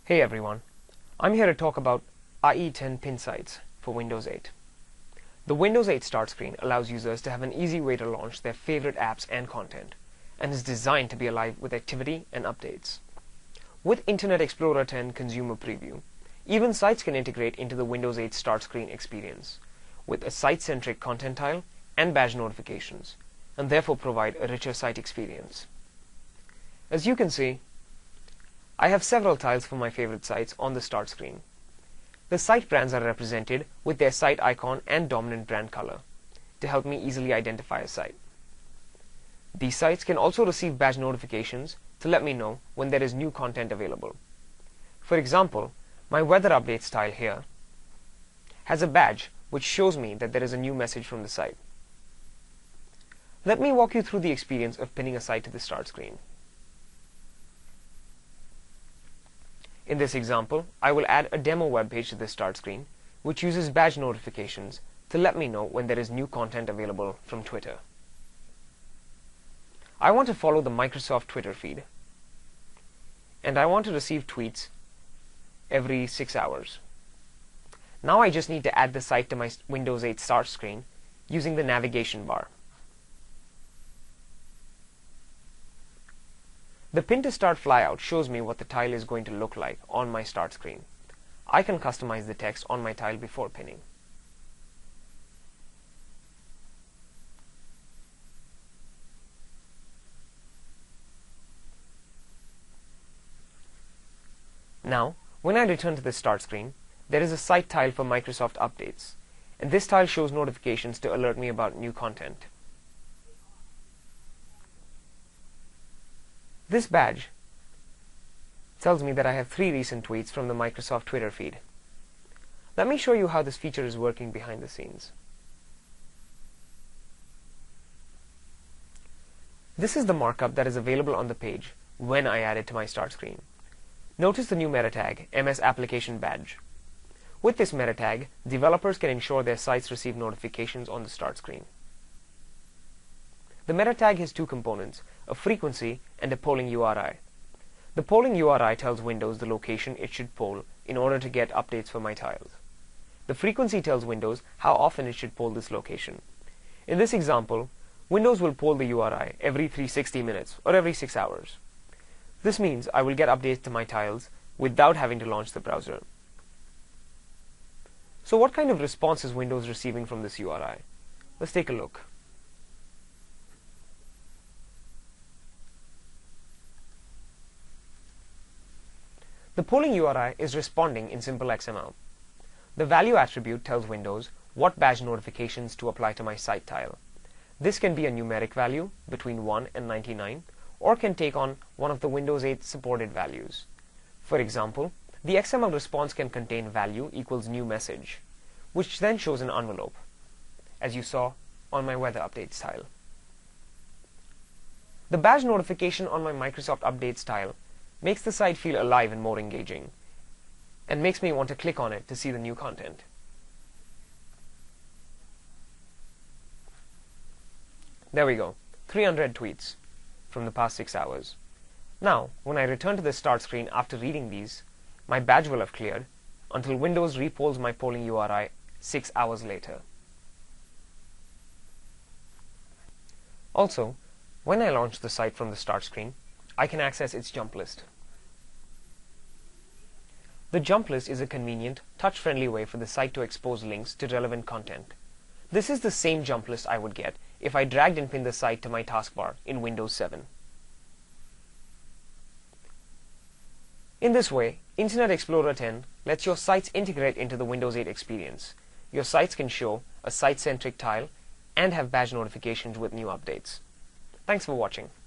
Hey everyone, I'm here to talk about IE10 pin sites for Windows 8. The Windows 8 start screen allows users to have an easy way to launch their favorite apps and content, and is designed to be alive with activity and updates. With Internet Explorer 10 Consumer Preview, even sites can integrate into the Windows 8 start screen experience, with a site-centric content tile and badge notifications, and therefore provide a richer site experience. As you can see, I have several tiles for my favorite sites on the start screen. The site brands are represented with their site icon and dominant brand color to help me easily identify a site. These sites can also receive badge notifications to let me know when there is new content available. For example, my weather updates tile here has a badge which shows me that there is a new message from the site. Let me walk you through the experience of pinning a site to the start screen. In this example, I will add a demo web page to the start screen, which uses badge notifications to let me know when there is new content available from Twitter. I want to follow the Microsoft Twitter feed, and I want to receive tweets every 6 hours. Now I just need to add the site to my Windows 8 start screen using the navigation bar. The Pin to Start flyout shows me what the tile is going to look like on my start screen. I can customize the text on my tile before pinning. Now, when I return to the start screen, there is a site tile for Microsoft updates, and this tile shows notifications to alert me about new content. This badge tells me that I have 3 recent tweets from the Microsoft Twitter feed. Let me show you how this feature is working behind the scenes. This is the markup that is available on the page when I add it to my start screen. Notice the new meta tag, MS Application Badge. With this meta tag, developers can ensure their sites receive notifications on the start screen. The meta tag has 2 components, a frequency and a polling URI. The polling URI tells Windows the location it should poll in order to get updates for my tiles. The frequency tells Windows how often it should poll this location. In this example, Windows will poll the URI every 360 minutes or every 6 hours. This means I will get updates to my tiles without having to launch the browser. So what kind of response is Windows receiving from this URI? Let's take a look. The polling URI is responding in simple XML. The value attribute tells Windows what badge notifications to apply to my site tile. This can be a numeric value between 1 and 99, or can take on one of the Windows 8 supported values. For example, the XML response can contain value equals new message, which then shows an envelope, as you saw on my weather updates tile. The badge notification on my Microsoft Updates tile makes the site feel alive and more engaging, and makes me want to click on it to see the new content. There we go, 300 tweets from the past 6 hours. Now, when I return to the start screen after reading these, my badge will have cleared until Windows repolls my polling URI 6 hours later. Also, when I launch the site from the start screen, I can access its jump list. The jump list is a convenient, touch-friendly way for the site to expose links to relevant content. This is the same jump list I would get if I dragged and pinned the site to my taskbar in Windows 7. In this way, Internet Explorer 10 lets your sites integrate into the Windows 8 experience. Your sites can show a site-centric tile and have badge notifications with new updates. Thanks for watching.